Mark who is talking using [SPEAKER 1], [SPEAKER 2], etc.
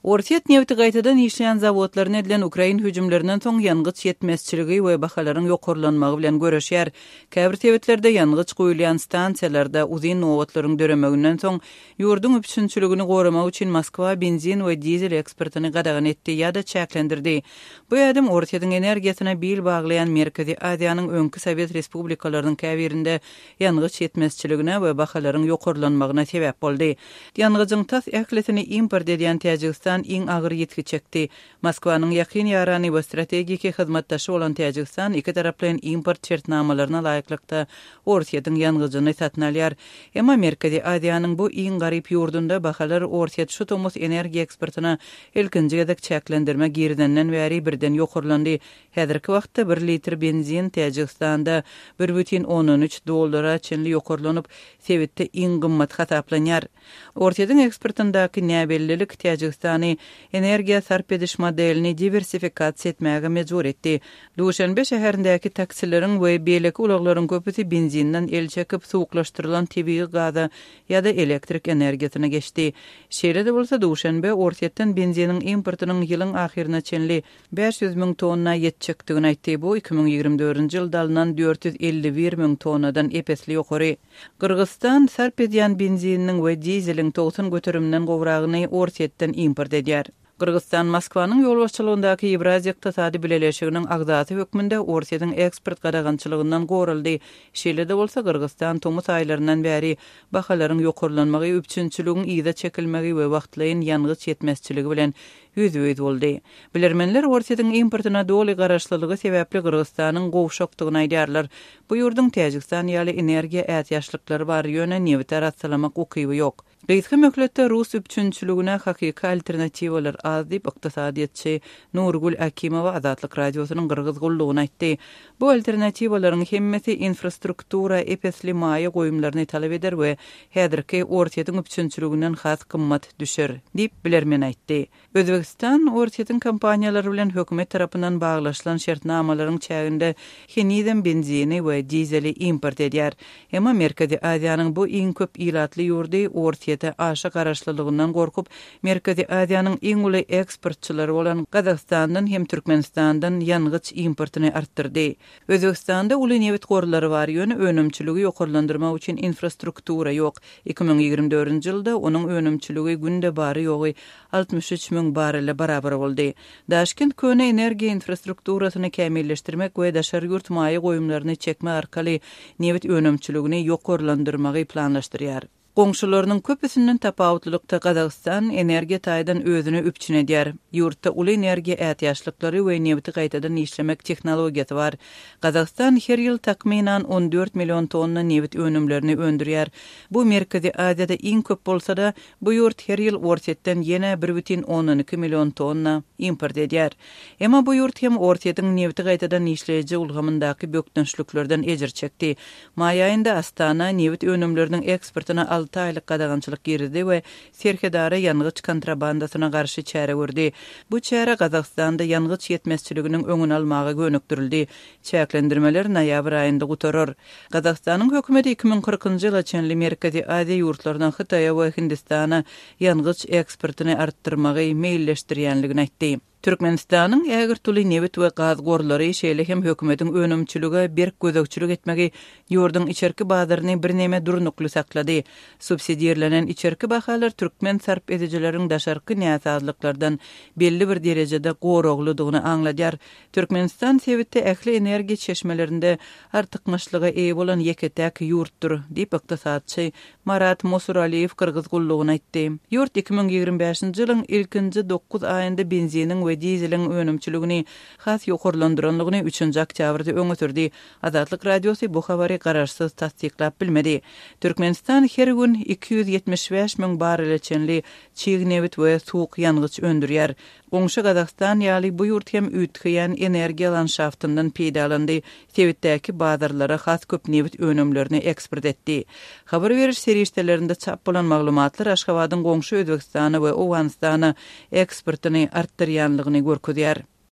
[SPEAKER 1] Ortiet nevti gaýtadan işleyen zawodlaryň edilen Ukrain hüjümlerinden soň ýangıç ýetmezçiligi we bahalaryň ýokurlanmagy bilen göreşýär. Käbir tebitlerde ýangıç goýulýan stansiýalarda uzyn nowatlaryň döremeginden soň ýurdun üçünçiligini goramak üçin Moskwa benzin we dizel eksportyny gadagan etdi ýa-da çäklendirdi. Bu ýadym Ortietiň energiýasyna bil baglayan Merkezi Aziýanyň öňkü Sowet respublikalarynyň käbirinde ýangıç ýetmezçiligine we bahalaryň ýokurlanmagyna sebäp boldy. Ýangıjyň tas ählesini import edýän Täjikistan iň agyr ýetki çekdi. Moskwanyň ýakyn ýarany we strategik hyzmatdaşy bolan Täjikistan iki taraplyň import şertnamalaryna laýyklykda Ortietiň ýangıjyny satyn alýar. Emma Merkezi Aziýanyň bu iň garyp ýurdunda bahalar Ortiet şu tomos energiýa eksportyna ilkinji gedek çäklendirme girdenden bäri birden ýokurlandy. Häzirki wagtda 1 litr benzin Täjikistanda $1.13 çenli ýokurlanyp, sebitde iň gymmat hasaplanýar. Ortietiň eksportyndaky näbellilik Täjikistany energiýa sarp ediş modelini diversifikasiýa etmäge mejbur etdi. Duşanbe şäherindäki taksileriň we beýleki ulaglaryň köpüsi benzinden el çekip suwuklaşdyrylan tebii gaza ýa-da elektrik energiýasyna geçdi. Şeýle-de bolsa Duşanbe Ortietden benziniň importynyň ýylyň ahyrına çenli 500.000 tonna ýetjekdigini aýtdy. Bu 2024-nji ýylda alynan 451.000 tonnadan epesli ýokary. Kyrgyzstan sarp edýän benziniň we dizeliň togsun göteriminden gowragyny Ortietden import edýär. Kyrgyzstan Moskwanyň ýolbaşçylygyndaky Ewraziýa ykdysady bileşiginiň agzaty hökmünde Ortietiň eksport gadagançylygyndan goruldy. Şeýle-de bolsa Kyrgyzstan tomuz aýlaryndan bäri bahalaryň ýokurlanmagy, üçünçiligiň ýyda çekilmegi we wagtlaýyn ýangıç ýetmezçiligi bilen yüz boldy. Bilermenler Ortietiň importyna doly garaşlylygy sebäpli Kyrgyzstanyň gowşokdygyny aýdýarlar. Bu ýurdun Täjikistan ýaly energiýa ätýaşlyklary bar ýöne newit aratsalamak ukyby ýok. Reýsgi möhletde Rus üçünçiligine hakika alternatiwalar az diýip ykdysadyatçy Nurgul Akimowa Azatlyk radiosynyň Kyrgyz gullugyna aýtdy. Bu alternatiwalaryň hemmesi infrastruktura epesli maýa goýumlaryny talap eder we häzirki Ortietiň üçünçiliginden has gymmat düşer diýip bilermen aýtdy. Özbegistan Ortietiň kompaniýalary bilen hökümet tarapyndan baglaşylan şertnamalaryň çäginde heniden benzini we dizeli import edýär. Emma Merkezi Aziýanyň bu iň köp ilatly ýurdy Ortiete aşa garaşlylygyndan gorkup Merkezi Aziýanyň iň uly eksportçylary bolan Kazakstandan hem Türkmenistandan ýangıç importyny artdyrdy. Özbegistanda uly newit gorlary bar ýöne önümçiligi ýokurlandyrmak üçin infrastruktura ýok. 2024-nji ýylda onuň önümçiligi günde bary ýogy 63.000 barrele barabar boldy. Daşkent köne energiýa infrastrukturasyny kämilleşdirmek we daşary ýurt maýa goýumlaryny çekme arkaly newit önümçiligini ýokurlandyrmagy planlaşdyrýar. Goňşularynyň köpüsünden tapawutlykda Kazakistan energiýa taýdan özüni üpçün edýär. Ýurtda uly energiýa ätýaşlyklary we newti gaýtadan işlemek tehnologiýasy bar. Kazakistan her ýyl takminan 14 million tonna newit önümlerini öndürýär. Bu Merkezi Aziýada iň köp bolsa-da, bu ýurt her ýyl Ortietden ýene 1,12 million tonna import edýär. Emma bu ýurt hem Ortietiň newti gaýtadan işleýiji ulgamyndaky bökdünçlüklerden ejir çekdi. Maý aýynda Astana newit önümleriniň eksportyna 6 aýlyk gadagançylyk girdi we serkedara ýangıç kontrabandasyna garşy çäre gördi. Bu çäre Kazakstanda ýangıç ýetmezçiliginiň öňüni almagy gönükdirildi. Çäklendirmeler noýabr aýynda gutarır. Kazakstanyň hökümeti 2040-njy ýyla çenli Merkezi Aziýa ýurtlaryna Hytaýa we Hindistana ýangıç eksportyny artdyrmagy meýilleşdirýänligini aýtdy. Türkmenistanyň ägirtuli newit we gaz gorlary şeýle hem hökümetiň önümçiligi berk gözegçilik etmegi ýurdun içerki bazaryny bir näme durnukly saklady. Subsidiýerlenen içerki bahalar türkmen sarp edijileriň daşarky näsazlyklardan belli bir derejede gorogludygyny aňladýar. Türkmenistan sebitde ähli energiýa çeşmelerinde artykmyşlygy eý bolan ýeketäk ýurtdur diýip ykdysadçy Marat Mosuraliýew Kyrgyz gullugyna aýtdy. Ýurt 2025-nji ýylyň ilkinji 9 aýynda benziniň we dizeliň önümçiligini has ýokurlandyranlygyny 3-nji oktýabrda öňe sürdi. Azatlyk radiosy bu habary garaşsyz tasdiklap bilmedi. Türkmenistan her gün 275.000 barrel çenli çiğnewit we suwuk ýangıç öndürýär. Goňşy Kazakistan ýaly bu ýurt hem üýtgeýän energiýa landşaftyndan peýdalandy. Sebitdäki bazarlara has köp newit önümlerini eksport etdi. Habar beriş serişdelerinde çap bolan maglumatlar Aşgabatyň goňşy Özbegistany we Owganystany eksportyny artdyrýanlygyny görkezýär.